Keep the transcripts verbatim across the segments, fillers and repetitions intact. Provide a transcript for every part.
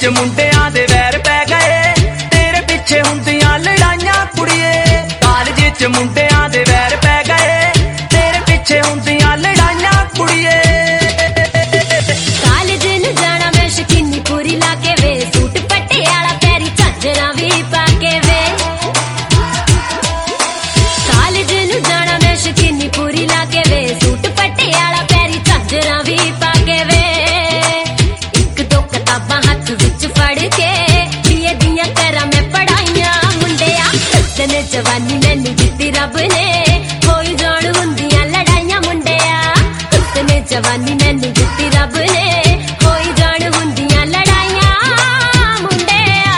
मुंडियां दे वैर पै गए तेरे पिछे हुंदियां लड़ाइयां कुड़िए। कालज च मुंडियां दे वैर पै गए तेरे पिछे हुंदियां लड़ाइयां कुड़िए। कालज नूं जाना मैं शकीनी पूरी ला के वे सूट पटियाला पैरी झांजरां भी पा के वे। कालज नूं जाना मैं शकीनी पूरी ला के वे सूट पटियाला पैरी झांजरां भी पा के वे। एक दो किताबां हत्थ विच फड़ के बीए दियां करां मैं पढ़ाइयां मुंडिया। हुस्न जवानी मैनूं दित्ती रब ने कोई जान हुंदियां लड़ाइयां मुंडिया। हुस्न जवानी मैनूं दित्ती रब ने कोई जान हुंदियां लड़ाइयां मुंडिया।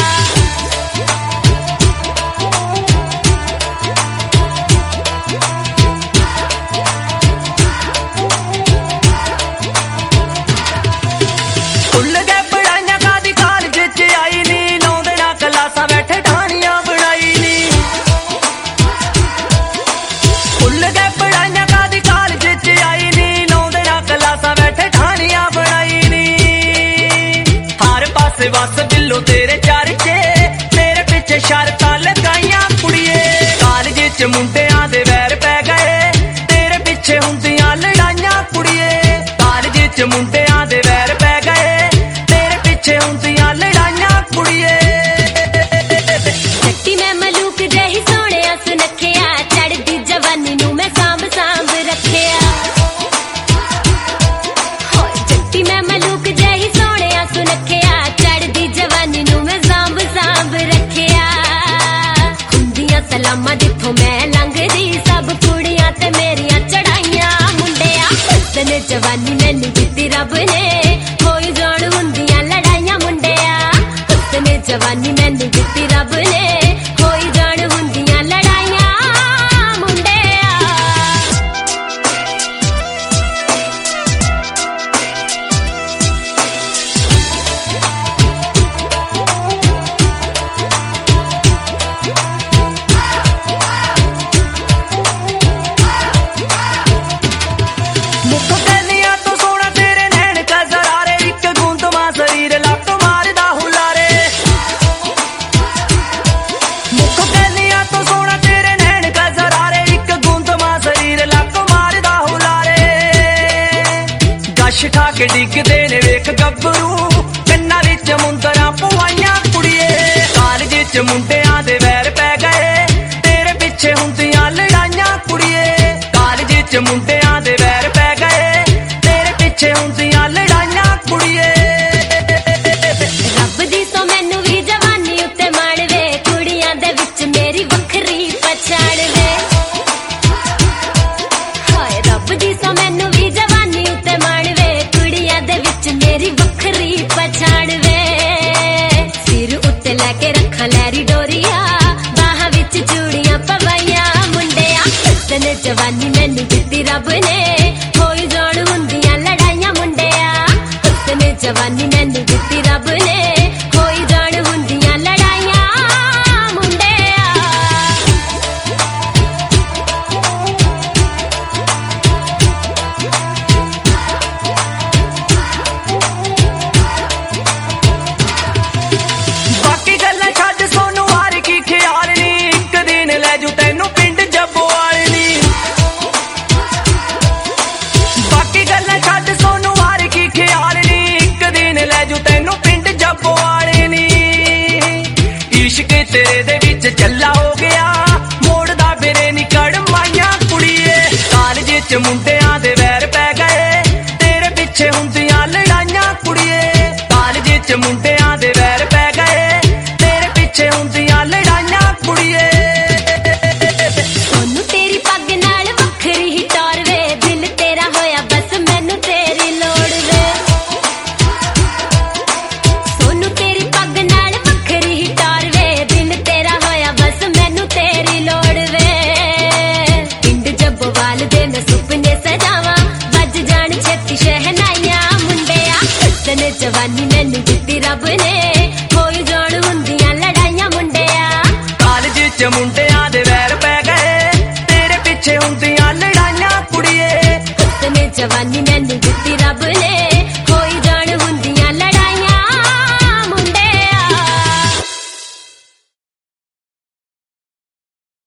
खुल गए पढ़ाइयां कादी कालज च आई नी लाउंदे ना क्लासां बैठे ठाणियां बनाई नी। खुल गए पढ़ाइयां कादी कालज च आई नी लाउंदे ना क्लासां बैठे ठाणियां बनाई नी। हर पासे बस बिल्लो तेरे चर्चे तेरे पिछे शर्तां लगाइयां कुड़िए। कालज च मुंडियां दे वैर पै गए तेरे पिछे हुंदियां लड़ाइयां कुड़िए। कालज च मुंडियां दे वैर पै गए तेरे पिछे हुंदियां लड़ाइयां कुड़िए। जट्टी मैं मलूक जही सोहणिया सुनखिया चढ़दी जवानी नूं मैं सांभ सांभ रखिया। होए जट्टी मैं मलूक जही सोहणिया सुनखिया चढ़दी जवानी नूं मैं सांभ सांभ रखिया। हुंदियां सलामां जिथों मैं लंघदी सब कुड़ियां ते मेरियां चढ़ाइयां मुंडिया। हुस्न जवानी मैनूं दित्ती रब ने कोई जान हुंदियां लड़ाइयां मुंडिया। हुस्न जवानी मैनूं दित्ती रब ने कोई जान हुंदियां लड़ाइयां मुंडिया। मुख कहनियां तो सोना तेरे नैन का जरारे एक गूंद मां शरीर लक मारदा हुलारे। मुख कहनियां तो सोना तेरे नैन का जरारे एक गूंद मां शरीर लक मारदा हुलारे। गश खा के डिगदे ने वेख गब्बरू कन्नां विच मुंदरां पवाइयां कुड़िए। कालज च मुंडियां दे वैर पै गए तेरे पिछे हुंदियां लड़ाइयां कुड़िए। कालज च मुंडियां दे वैर पै गए तेरे पिछे हुंदियां लड़ाइयां कुड़िए। रब दी तो मैनू भी जवानी उत्ते माण वे कुड़ियां दे विच मेरी वखरी पछाण वे। हाय रब दी तो मैनू भी जवानी उत्ते माण वे कुड़ियां दे विच मेरी वखरी पछाण वे। सिर उत्ते लैके रखां लैरी डोरिया बाहां विच चूड़ियां पवाइयां मुंडिया। हुस्न जवानी मैनू दित्ती रब ने कोई जान हुंदियां लड़ाइयां मुंडिया। हुस्न जवानी मैनू दित्ती रब ने कोई जान हुंदियां लड़ाइयां मुंडिया। बाकी गल्लां छड्ड सोनू हार की ख्याल नी एक दिन लै जू तैनू पिंड जब्बोवाल नी। बाकी गल्लां छड्ड सोनू हार की ख्याल नी एक दिन लै जू तैनू पिंड जब्बोवाल नी। इश्क तेरे दे विच चल्ला हो गया मोड़दा फिरे नी कड़माइयां कुड़िए। कालज च मुंडियां दे वैर पै गए तेरे पिछे हुंदियां लड़ाइयां कुड़िए। कालज च मुंडियां दे